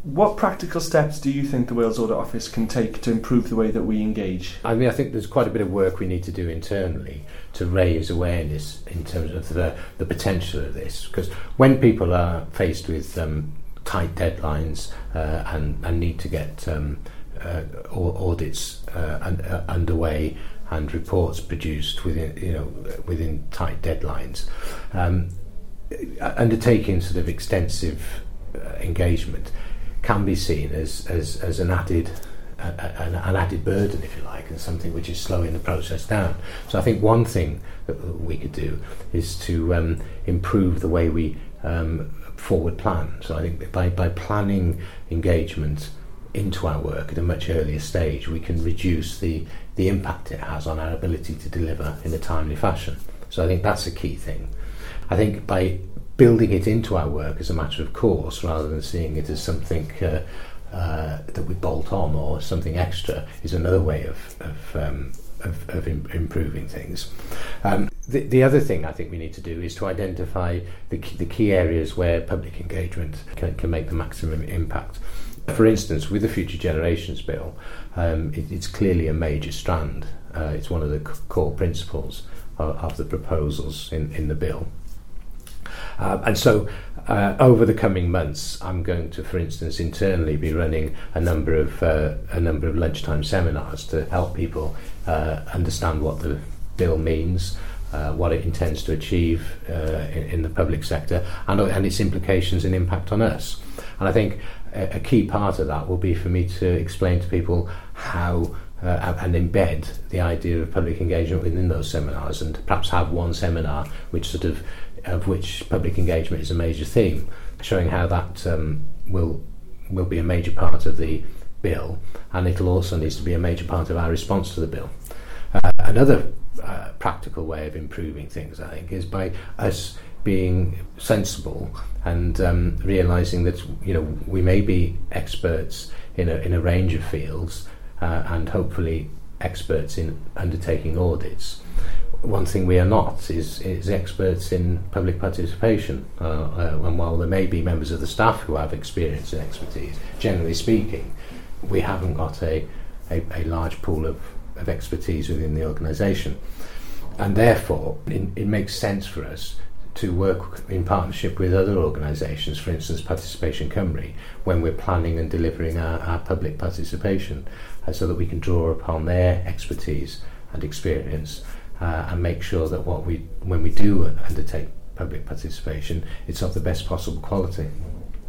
What practical steps do you think the Wales Audit Office can take to improve the way that we engage? I mean, I think there's quite a bit of work we need to do internally to raise awareness in terms of the potential of this, because when people are faced with tight deadlines and need to get audits underway and reports produced within tight deadlines, undertaking sort of extensive engagement can be seen as an added burden, if you like, and something which is slowing the process down. So I think one thing that we could do is to improve the way we forward plan. So I think by planning engagement into our work at a much earlier stage, we can reduce the impact it has on our ability to deliver in a timely fashion. So I think that's a key thing. I think by building it into our work as a matter of course, rather than seeing it as something that we bolt on or something extra, is another way of improving things. The other thing I think we need to do is to identify the key areas where public engagement can make the maximum impact. For instance, with the Future Generations Bill, it's clearly a major strand. It's one of the core principles of the proposals in the bill. And so over the coming months, I'm going to, for instance, internally be running a number of lunchtime seminars to help people understand what the bill means, what it intends to achieve in the public sector, and its implications and impact on us. And I think a key part of that will be for me to explain to people how and embed the idea of public engagement within those seminars, and perhaps have one seminar which of which public engagement is a major theme, showing how that will be a major part of the bill, and it'll also need to be a major part of our response to the bill. Another practical way of improving things, I think, is by us being sensible and realising that we may be experts in a range of fields, and hopefully experts in undertaking audits. One thing we are not is experts in public participation, and while there may be members of the staff who have experience and expertise, generally speaking, we haven't got a large pool of expertise within the organisation, and therefore it makes sense for us to work in partnership with other organisations, for instance Participation Cymru, when we're planning and delivering our public participation, so that we can draw upon their expertise and experience and make sure that when we do undertake public participation, it's of the best possible quality.